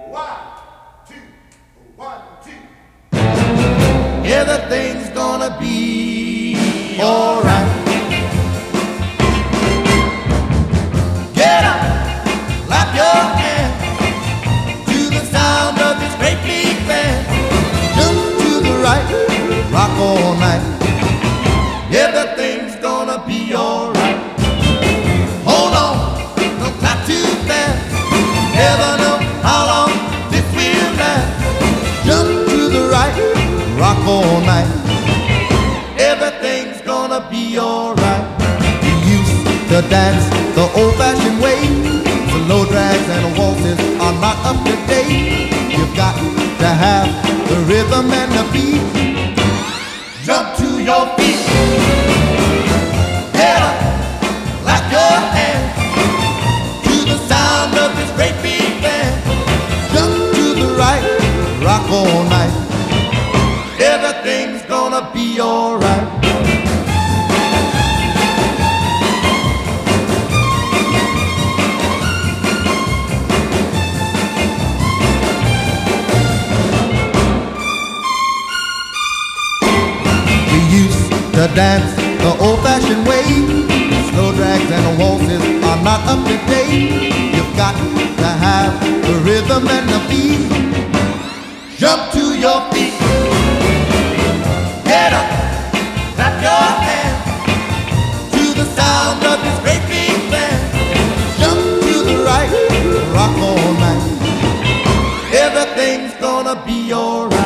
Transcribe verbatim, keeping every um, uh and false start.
One, two, one, two. Everything's gonna be alright. Get up, clap your hands to the sound of this great big band. Jump to the right, rock all night. Everything's gonna be alright. Hold on, don't clap too fast. Never know how long this will last. Jump to the right, rock all night. Everything's gonna be alright. We used to dance the old-fashioned way. Slow drags and waltzes are not up to date. You've got to have the rhythm and the beat. Jump to your feet. Get up, clap your hands to the sound of this great big band. Jump to the right, rock all night. Everything's gonna be alright. We used to dance the old-fashioned way. Slow drags and waltzes are not up to date. You've got to have the rhythm and the beat. Jump to your feet. Get up, clap your hands to the sound of this great big band. Jump to the right, rock all night. Everything's gonna be alright.